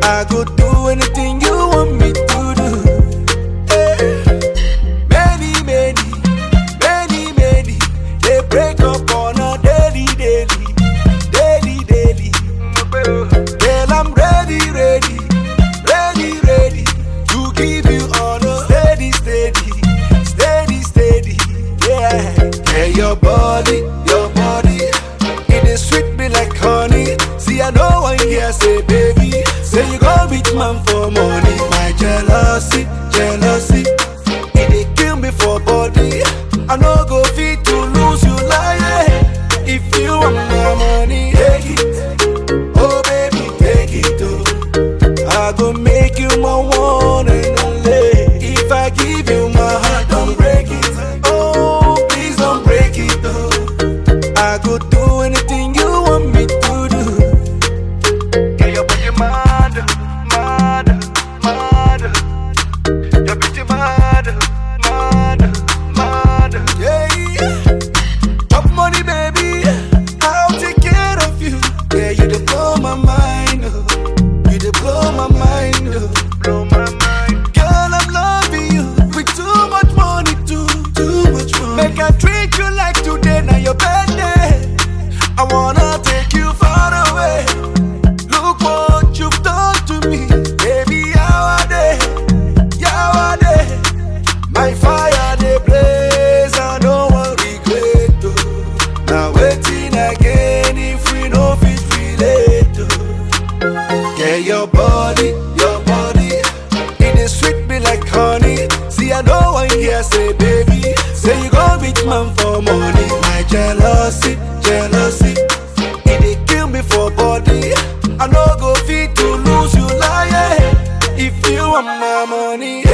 I go do anything you want me to do. Many, they break up on a daily. Girl, I'm ready to give you all the steady, yeah. Yeah, your body, it is sweet me like honey. See, I know one here say, baby, say you gon' beat man for money. My jealousy, it dey kill me for body. I no go fit to lose you like if you want my money, take it. Oh baby, take it oh. I go make you my one and only. If I give you my heart, don't break it. Oh, please don't break it oh. I go do anything you want me to do. Yeah, your body mad. Your beauty mad. Yeah. Top money, baby, I'll take care of you. Yeah, you dey blow my mind, oh. You dey blow my mind, oh. Blow my mind. Girl, I'm loving you with too much money, too much money. Make I treat you like today, now your birthday. I wanna take you far away. Look what you've done to me, baby. How are they? My fire they blaze, I don't want regret. Oh. Now waiting again if we no fit relate. Oh. Yeah, your body, it is sweet me like honey. See, I know one here say, baby, say you gon' beat man for money. My jealousy, it dey kill me for body. I no go fit to lose you like if you want my money.